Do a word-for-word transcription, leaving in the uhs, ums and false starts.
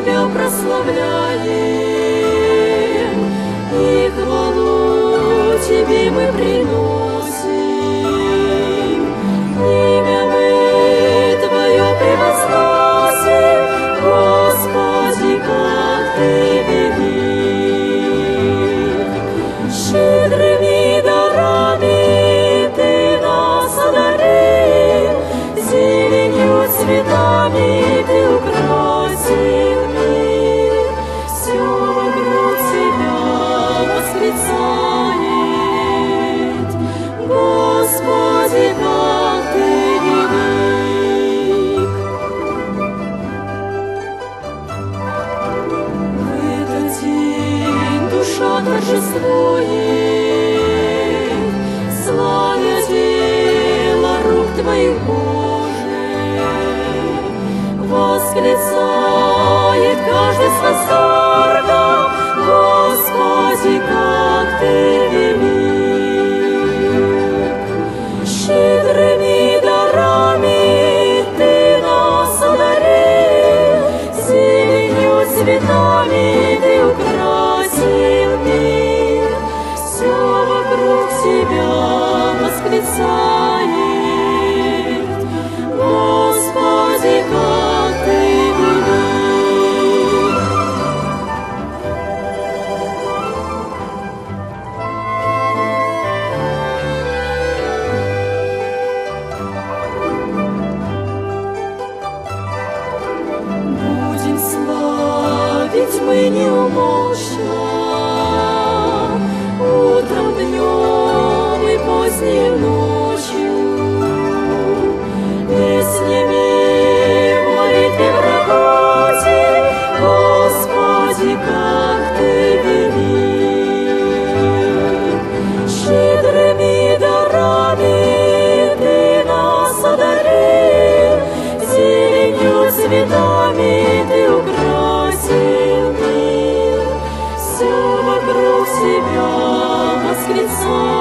Тебя прославляем, и хвалу Тебе мы приносим. Имя мы Твое превозносим, Господи, как Ты велик. Щедрыми дарами Ты нас одарил, зеленью, цветами Ты украсил мир. Все вокруг Тебя восклицает: Господи, как Ты велик. В этот день душа торжествует, славя дело рук Твоих, Боже. Восклицает каждый с восторгом: Господи, как Ты велик. Щедрыми дарами Ты нас одарил, зеленью, цветами Ты украсил мир. Все вокруг Тебя восклицает: Господи, как Ты велик. Будем славить мы неумолчно, утром, днем и поздней ночью, песнями в молитве, в работе. Господи, как Ты велик. Щедрыми дарами Ты нас одарил, зеленью, цветами Ты украсил мир. Все вокруг Тебя восклицает: